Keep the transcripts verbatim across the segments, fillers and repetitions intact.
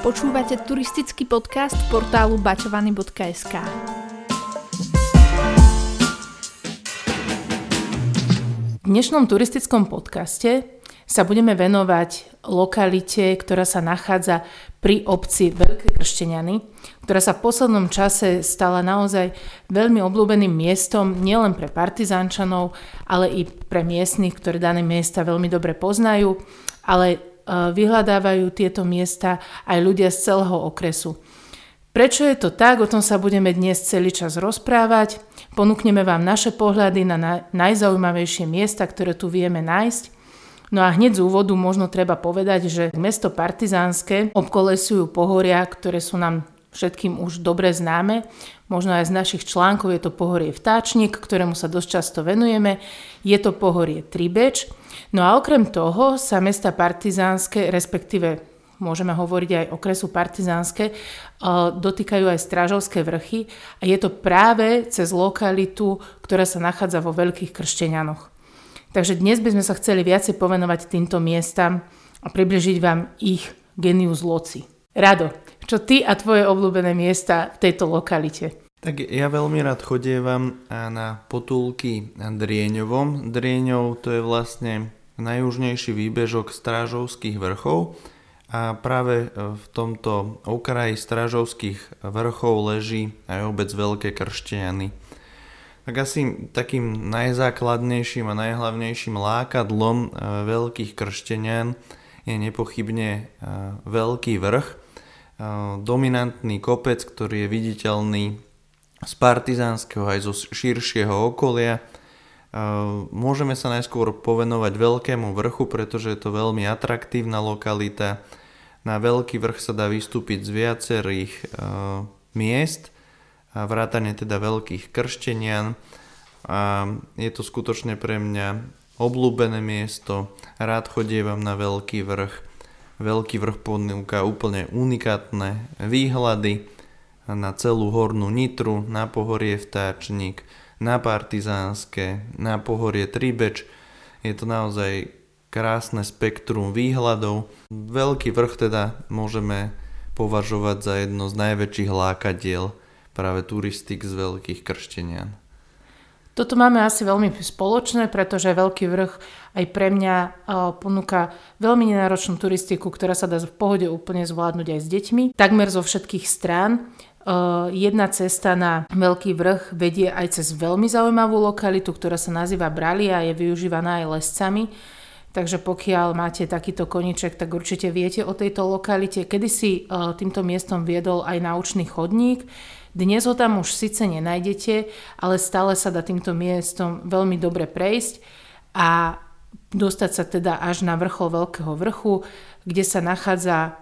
Počúvate turistický podcast portálu bačovany bodka es ká. V dnešnom turistickom podcaste sa budeme venovať lokalite, ktorá sa nachádza pri obci Veľké Kršteniany, ktorá sa v poslednom čase stala naozaj veľmi obľúbeným miestom nielen pre partizánčanov, ale i pre miestnych, ktorí dané miesta veľmi dobre poznajú, ale vyhľadávajú tieto miesta aj ľudia z celého okresu. Prečo je to tak? O tom sa budeme dnes celý čas rozprávať. Ponúkneme vám naše pohľady na najzaujímavejšie miesta, ktoré tu vieme nájsť. No a hneď z úvodu možno treba povedať, že mesto Partizánske obkolesujú pohoria, ktoré sú nám všetkým už dobre známe. Možno aj z našich článkov je to pohorie Vtáčnik, ktorému sa dosť často venujeme. Je to pohorie Tribeč. No a okrem toho sa mesta Partizánske, respektíve môžeme hovoriť aj okresu Partizánske, dotýkajú aj Strážovské vrchy a je to práve cez lokalitu, ktorá sa nachádza vo Veľkých Krštenianoch. Takže dnes by sme sa chceli viacej povenovať týmto miestam a približiť vám ich genius loci. Rado, čo ty a tvoje obľúbené miesta v tejto lokalite? Tak ja veľmi rád chodievam na potulky Drieňovom. Drieňov to je vlastne najjužnejší výbežok Strážovských vrchov a práve v tomto okraji Strážovských vrchov leží aj obec Veľké Kršteniany. Tak asi takým najzákladnejším a najhlavnejším lákadlom Veľkých Krštenian je nepochybne Veľký vrch, dominantný kopec, ktorý je viditeľný z partizánskeho aj zo širšieho okolia. Môžeme sa najskôr povenovať Veľkému vrchu, pretože je to veľmi atraktívna lokalita. Na Veľký vrch sa dá vystúpiť z viacerých miest, vrátane teda Veľkých Krštenian. A je to skutočne pre mňa obľúbené miesto. Rád chodievam na Veľký vrch. Veľký vrch ponúka úplne unikátne výhľady na celú hornú Nitru, na pohorie Vtáčnik, na Partizánske, na pohorie Tribeč. Je to naozaj krásne spektrum výhľadov. Veľký vrch teda môžeme považovať za jedno z najväčších lákadiel práve turistik z Veľkých Krštenian. Toto máme asi veľmi spoločné, pretože Veľký vrch aj pre mňa ponúka veľmi nenáročnú turistiku, ktorá sa dá v pohode úplne zvládnuť aj s deťmi. Takmer zo všetkých strán. Jedna cesta na Veľký vrch vedie aj cez veľmi zaujímavú lokalitu, ktorá sa nazýva Bralia a je využívaná aj lescami. Takže pokiaľ máte takýto koníček, tak určite viete o tejto lokalite. Kedysi týmto miestom viedol aj naučný chodník. Dnes ho tam už síce nenájdete, ale stále sa dá týmto miestom veľmi dobre prejsť a dostať sa teda až na vrchol Veľkého vrchu, kde sa nachádza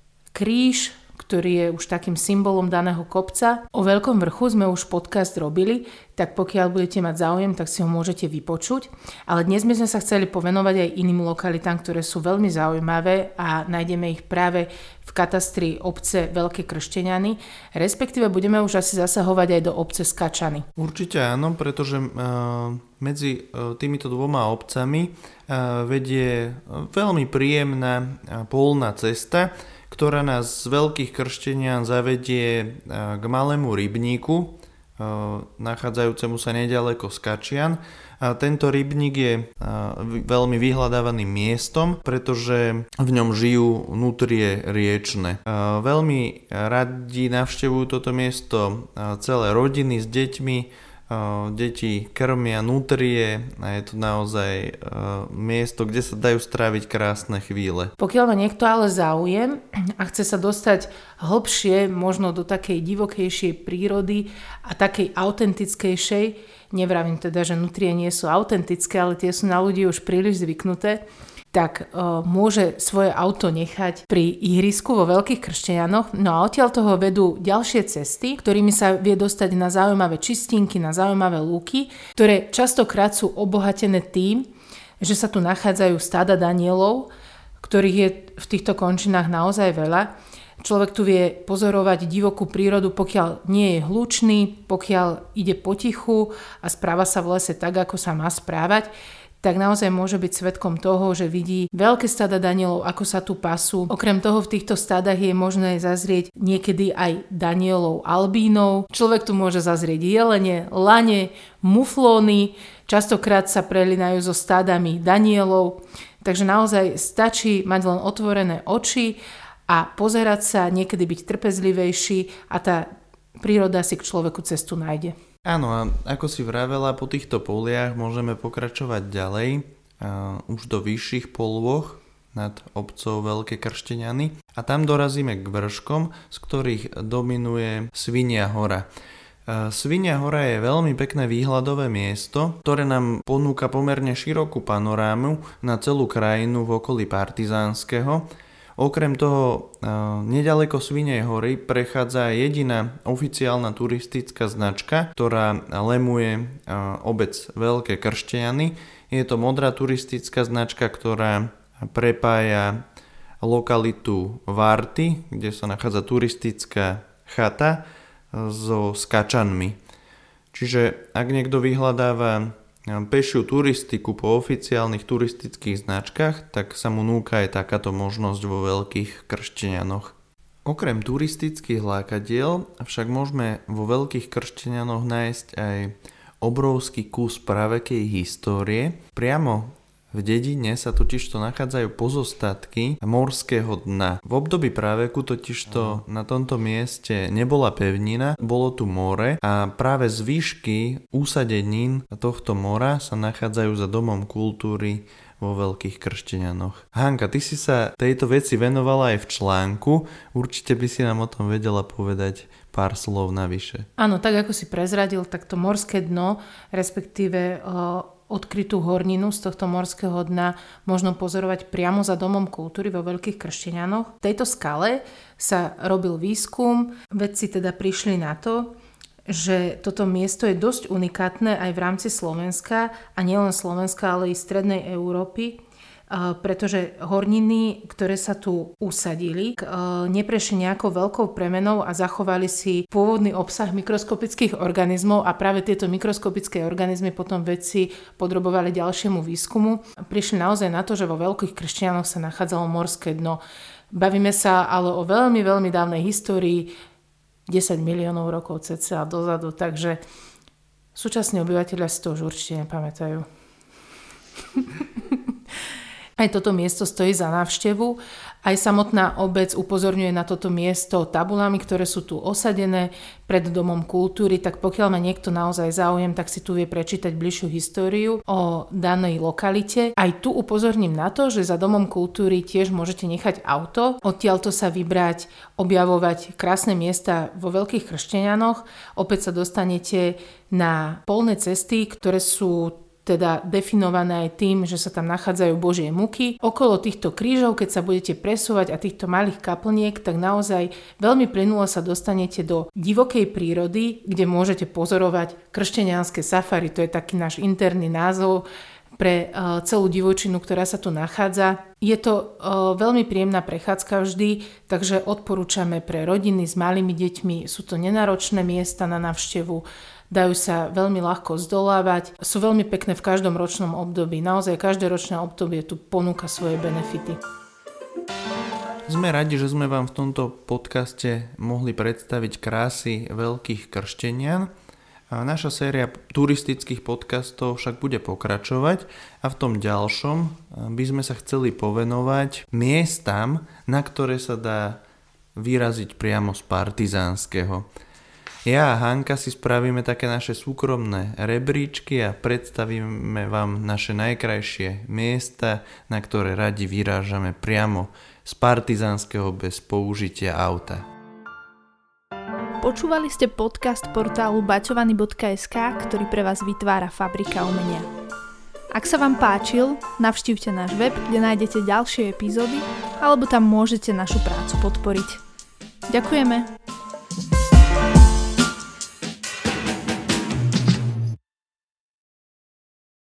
kríž, ktorý je už takým symbolom daného kopca. O Veľkom vrchu sme už podcast robili, tak pokiaľ budete mať záujem, tak si ho môžete vypočuť. Ale dnes by sme sa chceli povenovať aj iným lokalitám, ktoré sú veľmi zaujímavé a nájdeme ich práve v katastri obce Veľké Kršteniany, respektíve budeme už asi zasahovať aj do obce Skačany. Určite áno, pretože uh, medzi uh, týmito dvoma obcami uh, vedie veľmi príjemná uh, polná cesta, ktorá nás z Veľkých Krštenian zavedie k malému rybníku, nachádzajúcemu sa nedaleko Skačian. A tento rybník je veľmi vyhľadávaným miestom, pretože v ňom žijú nutrie riečne. Veľmi radi navštevujú toto miesto celé rodiny s deťmi. Deti krmia nutrie a je to naozaj miesto, kde sa dajú stráviť krásne chvíle. Pokiaľ má niekto ale záujem a chce sa dostať hlbšie, možno do takej divokejšej prírody a takej autentickejšej, nevravím teda, že nutrie nie sú autentické, ale tie sú na ľudí už príliš zvyknuté, tak uh, môže svoje auto nechať pri ihrisku vo Veľkých Krštenianoch. No a odtiaľ toho vedú ďalšie cesty, ktorými sa vie dostať na zaujímavé čistinky, na zaujímavé lúky, ktoré častokrát sú obohatené tým, že sa tu nachádzajú stáda danielov, ktorých je v týchto končinách naozaj veľa. Človek tu vie pozorovať divokú prírodu, pokiaľ nie je hlučný, pokiaľ ide potichu a správa sa v lese tak, ako sa má správať. tak naozaj môže byť svedkom toho, že vidí veľké stáda danielov, ako sa tu pasú. Okrem toho v týchto stádach je možné zazrieť niekedy aj danielov albínov. Človek tu môže zazrieť jelene, lane, muflóny, častokrát sa prelinajú so stádami danielov. Takže naozaj stačí mať len otvorené oči a pozerať sa, niekedy byť trpezlivejší a tá príroda si k človeku cestu nájde. Áno, a ako si vravela, po týchto poliach môžeme pokračovať ďalej, a už do vyšších polôch nad obcov Veľké Kršteniany a tam dorazíme k vrškom, z ktorých dominuje Svinia hora. Svinia hora je veľmi pekné výhľadové miesto, ktoré nám ponúka pomerne širokú panorámu na celú krajinu v okolí Partizánskeho. Okrem toho, nedaleko Svinej hory prechádza jediná oficiálna turistická značka, ktorá lemuje obec Veľké Kršteniany. Je to modrá turistická značka, ktorá prepája lokalitu Varty, kde sa nachádza turistická chata, so Skačanmi. Čiže ak niekto vyhľadáva pešiu turistiku po oficiálnych turistických značkách, tak sa mu núka aj takáto možnosť vo Veľkých Krštenianoch. Okrem turistických lákadiel však môžeme vo Veľkých Krštenianoch nájsť aj obrovský kus pravekej histórie. Priamo v dedine sa totižto nachádzajú pozostatky morského dna. V období praveku totižto na tomto mieste nebola pevnina, bolo tu more a práve zvyšky úsadenín tohto mora sa nachádzajú za domom kultúry vo Veľkých Krštenianoch. Hanka, ty si sa tejto veci venovala aj v článku, určite by si nám o tom vedela povedať pár slov navyše. Áno, tak ako si prezradil, tak to morské dno, respektíve odkrytú horninu z tohto morského dna možno pozorovať priamo za domom kultúry vo Veľkých Krštenianoch. V tejto skale sa robil výskum, vedci teda prišli na to, že toto miesto je dosť unikátne aj v rámci Slovenska a nielen Slovenska, ale i strednej Európy, pretože horniny, ktoré sa tu usadili, neprešli nejakou veľkou premenou a zachovali si pôvodný obsah mikroskopických organizmov a práve tieto mikroskopické organizmy potom vedci podrobovali ďalšiemu výskumu. Prišli naozaj na to, že vo Veľkých Krštenianoch sa nachádzalo morské dno. Bavíme sa ale o veľmi, veľmi dávnej histórii, desať miliónov rokov cca dozadu, takže súčasní obyvateľia si to už určite nepamätajú. Aj toto miesto stojí za návštevu. Aj samotná obec upozorňuje na toto miesto tabulami, ktoré sú tu osadené pred domom kultúry, tak pokiaľ má niekto naozaj záujem, tak si tu vie prečítať bližšiu históriu o danej lokalite. Aj tu upozorním na to, že za domom kultúry tiež môžete nechať auto, odtiaľto sa vybrať, objavovať krásne miesta vo Veľkých Krštenianoch. Opäť sa dostanete na polné cesty, ktoré sú teda definované aj tým, že sa tam nachádzajú Božie muky. Okolo týchto krížov, keď sa budete presúvať a týchto malých kaplniek, tak naozaj veľmi plynulo sa dostanete do divokej prírody, kde môžete pozorovať krštenianske safari. To je taký náš interný názov pre uh, celú divočinu, ktorá sa tu nachádza. Je to uh, veľmi príjemná prechádzka vždy, takže odporúčame pre rodiny s malými deťmi. Sú to nenáročné miesta na návštevu, dajú sa veľmi ľahko zdolávať, sú veľmi pekné v každom ročnom období. Naozaj každé ročné obdobie tu ponúka svoje benefity. Sme radi, že sme vám v tomto podcaste mohli predstaviť krásy Veľkých Krštenian. A naša séria turistických podcastov však bude pokračovať a v tom ďalšom by sme sa chceli povenovať miestam, na ktoré sa dá vyraziť priamo z Partizánskeho. Ja a Hanka si spravíme také naše súkromné rebríčky a predstavíme vám naše najkrajšie miesta, na ktoré radi vyrážame priamo z Partizánskeho bez použitia auta. Počúvali ste podcast portálu baťovany bodka es ká, ktorý pre vás vytvára Fabrika umenia. Ak sa vám páčil, navštívte náš web, kde nájdete ďalšie epizódy, alebo tam môžete našu prácu podporiť. Ďakujeme!